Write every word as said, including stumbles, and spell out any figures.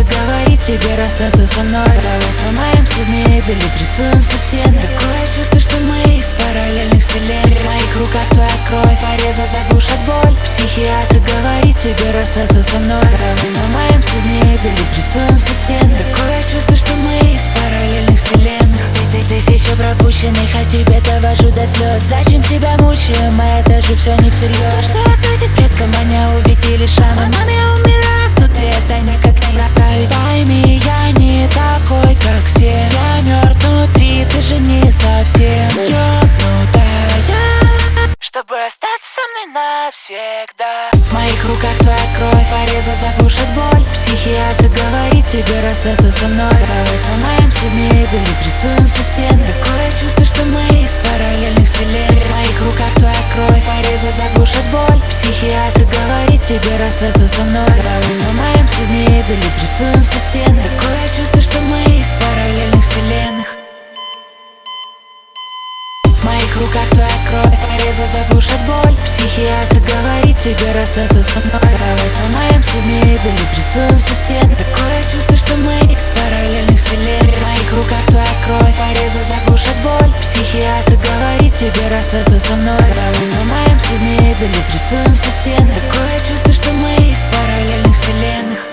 говорит тебе расстаться со мной. Давай сломаем всю мебель и срисуем все стены. Такое чувство, что мы из параллельных вселенных. В моих руках твоя кровь, порезы заглушат боль. Психиатр говорит тебе расстаться со мной. Давай сломаем всю мебель и срисуем все стены. Такое чувство, что мы из параллельных вселенных. Ты, ты, тысяча пропущенных, а тебе довожу до слез. Зачем себя мучаем, а это же все не всерьез. Что ответить предкам, меня увидели шрамы. Маме, я умираю внутри, это никак не исправить. Пойми, я не такой, как все. Я мертв внутри, ты же не совсем ёбнутая, чтобы остаться со мной навсегда. В моих руках твоя кровь, порезы заглушат боль. Психиатр говорит тебе расстаться со мной. Давай сломаем всю мебель и срисуем все стены. Такое чувство, что мы из параллельных вселенных. В моих руках твоя кровь, порезы заглушат боль. Психиатр говорит тебе расстаться со мной. Давай сломаем всю мебель и срисуем все стены. Такое чувство, что мы из параллельных вселенных. В моих руках твоя кровь, порезы заглушат боль. Психиатр говорит тебе расстаться со мной. Давай сломаем всю мебель и срисуем все стены. Такое чувство, что мы из параллельных вселенных. В моих руках твоя кровь, порезы заглушат боль. Психиатр говорит тебе расстаться со мной. Давай сломаем всю мебель и срисуем все стены. Такое чувство, что мы из параллельных вселенных.